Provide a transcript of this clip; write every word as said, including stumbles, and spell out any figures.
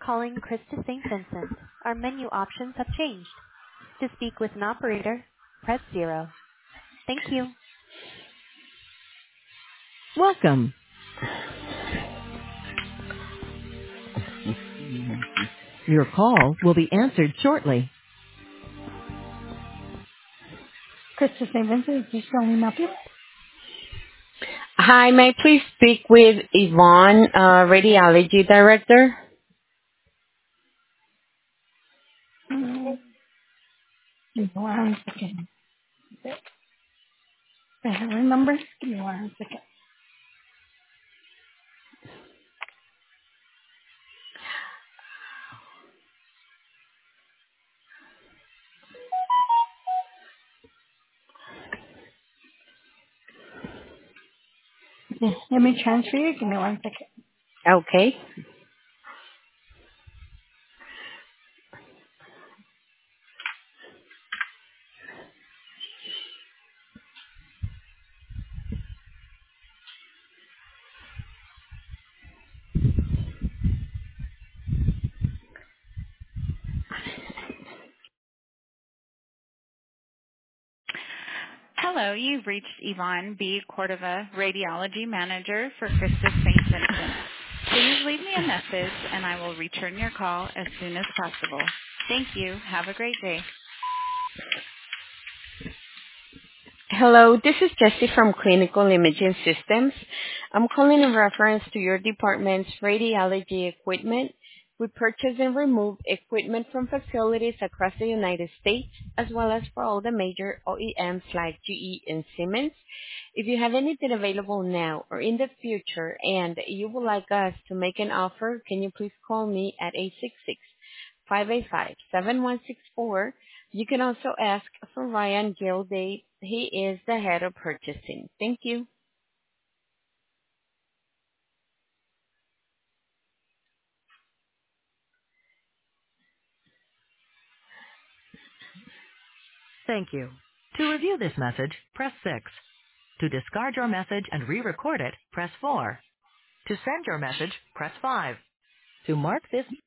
calling Krista Saint Vincent. Our menu options have changed. To speak with an operator, press zero. Thank you. Welcome. Your call will be answered shortly. Krista Saint Vincent, is this Charlene up here? Hi, may I please speak with Yvonne, uh, Radiology Director? Mm, Give me one second. I have a number. Give me one second. Yeah, let me transfer you. Give me one second. Okay. Hello, you've reached Yvonne B. Cordova, Radiology Manager for Christus Saint Vincent. Please leave me a message and I will return your call as soon as possible. Thank you. Have a great day. Hello, this is Jessie from Clinical Imaging Systems. I'm calling in reference to your department's radiology equipment. We purchase and remove equipment from facilities across the United States, as well as for all the major O E Ms like G E and Siemens. If you have anything available now or in the future and you would like us to make an offer, can you please call me at eight six six, five eight five, seven one six four. You can also ask for Ryan Gilday. He is the head of purchasing. Thank you. Thank you. To review this message, press six. To discard your message and re-record it, press four. To send your message, press five. To mark this